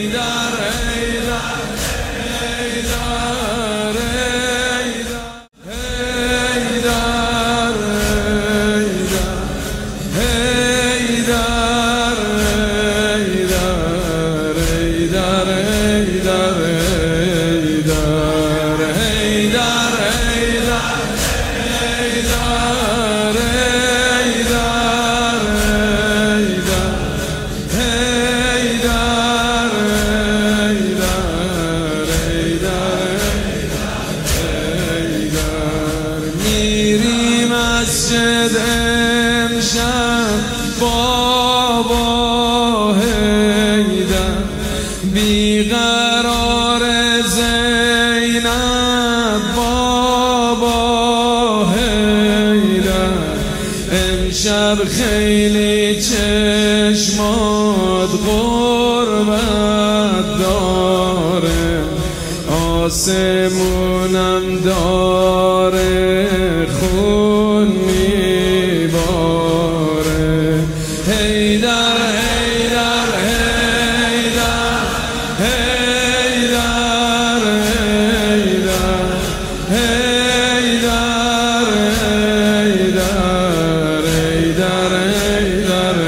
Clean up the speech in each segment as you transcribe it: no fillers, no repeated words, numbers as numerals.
مسجد امشب بابا حیدر بیقرار زینب بابا حیدر امشب خیلی چشمات غربت داره آسمونم داره خون میباره حیدر حیدر حیدر حیدر حیدر حیدر حیدر حیدر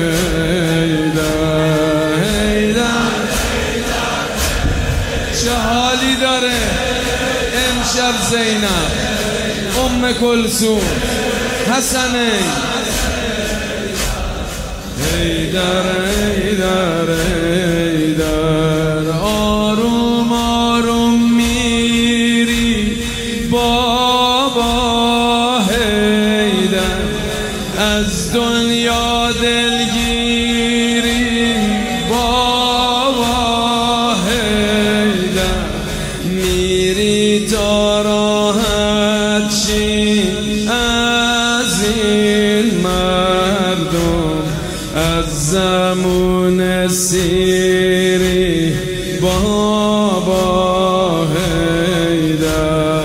حیدر چه حالی داره امشب زینب ام کلثوم حسنه حیدر حیدر حیدر آروم آروم میری بابا حیدر از دنیا دلگیری بابا حیدر میری تا راحت شی از این مردم از زمون سیری بابا حیدر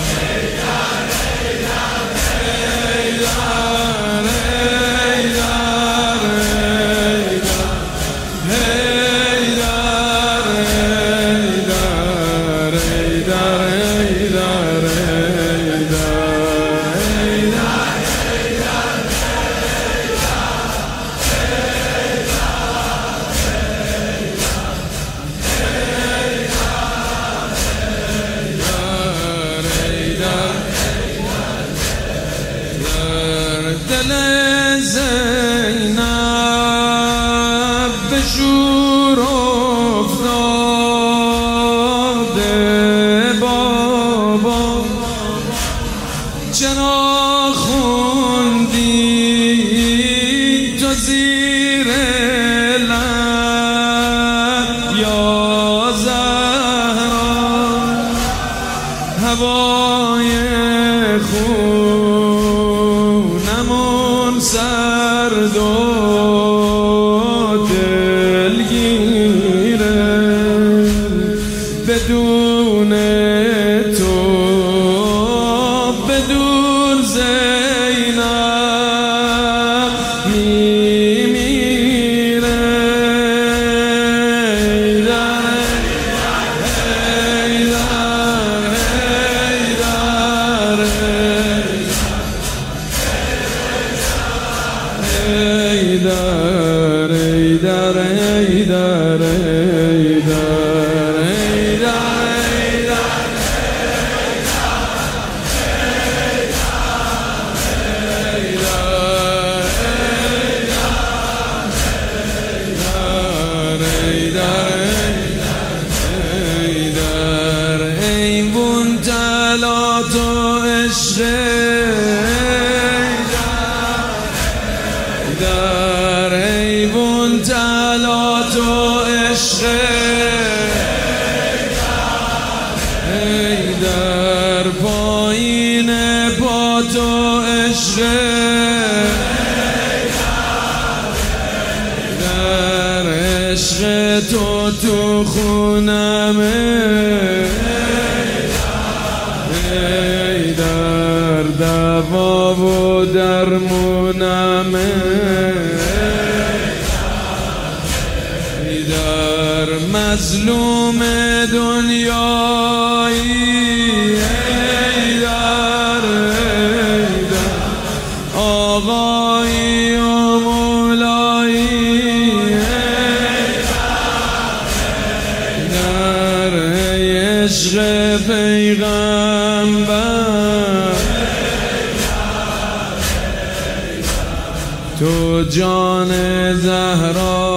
دل زینب به شور افتاده بابا چرا خوندی تو زیر لب یا زهرا هوای خونمون سرد و دلگیره بدون تو بدون زینب میمیره حیدر حیدر حیدر حیدر حیدر ایوون طلعت و عشق در ایوون طلعت و عشق حیدر پایین پا تو عشق در عشق تو خونمه حیدر دوا و درمونمه حیدر مظلوم دنیایی حیدر آقایی و مولایی حیدر عشق پیغمبر تو جان زهرا